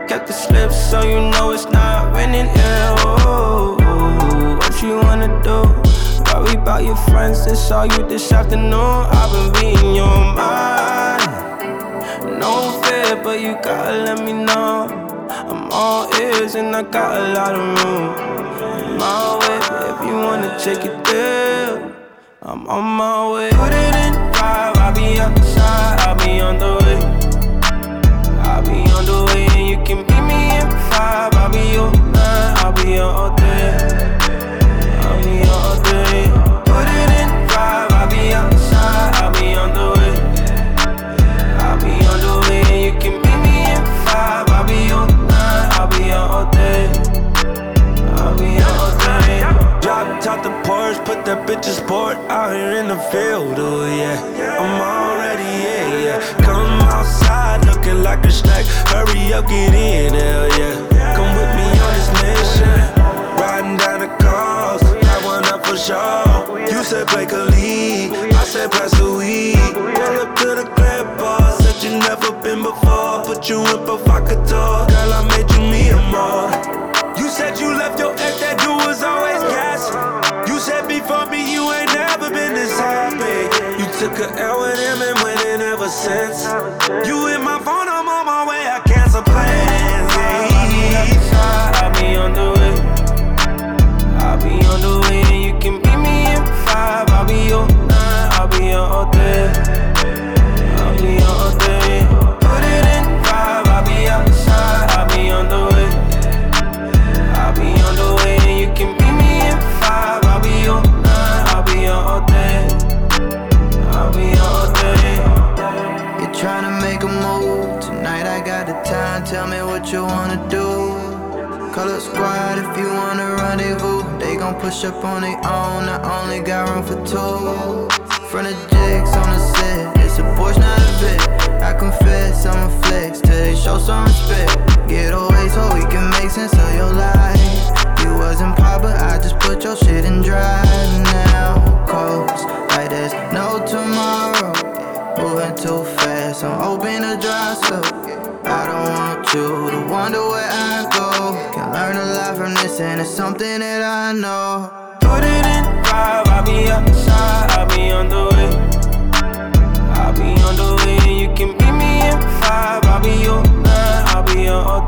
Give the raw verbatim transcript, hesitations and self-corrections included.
kept the slip, so you know it's not raining here. Oh, what you wanna do? Worry about your friends, they saw you this afternoon. I've been reading your mind. No fear, but you gotta let me know. I'm all ears and I got a lot of room. I'm my way, if you wanna take it there, I'm on my way. Put it in five, I'll be outside, I'll be on the way. I'll be on the way and you can meet me in five. I'll be your nine, I'll be your all day. I'll be your all day. Put it in five, I'll be outside, I'll be on the way. I'll be on the way and you can meet me in five. I'll be your nine, I'll be your all day. I'll be your all day. Drop top the Porsche, put that bitch's sport out here in the field, oh yeah. I'm already, yeah, yeah. Come outside looking like a snack. Hurry up, get in, hell yeah. Come with me on this mission. Riding down the coast, got one up for sure. You said break a lead, I said pass the weed. Pull up to the club bar, said you never been before. Put you in provocateur, girl, I made you me and more. You said you left your ex, that dude was always gas. You said before me, you ain't never been this happy. You took a L with him and winning ever since. You hit my phone, I'm on my way, I cancel plans. I'll be on the way. I'll be on the way and you can meet me in five. I'll be your nine, I'll be your all day. I'll be your all day. Put it in five, I'll be outside, I'll be on the way. I'll be on the way and you can meet me in five. I'll be your nine, I'll be your all day. I'll be your all day. You're trying to make a move, tonight I got the time, tell me what you wanna do. Call up squad if you wanna rendezvous. They gon' push up on their own, I only got room for two. Front of jigs on the set, it's a Porsche, not a Vic. I confess, I'm a flex till they show some respect. Get away so we can make sense of your life. You wasn't pop, but I just put your shit in drive now. Coast like there's no tomorrow. Moving too fast, I'm hoping to dry slow. I don't want you to wonder where I go. Can learn a lot from this and it's something that I know. Put it in five, I'll be outside, I'll be on the way. I'll be on the way and you can meet me in five. I'll be your nine, I'll be your all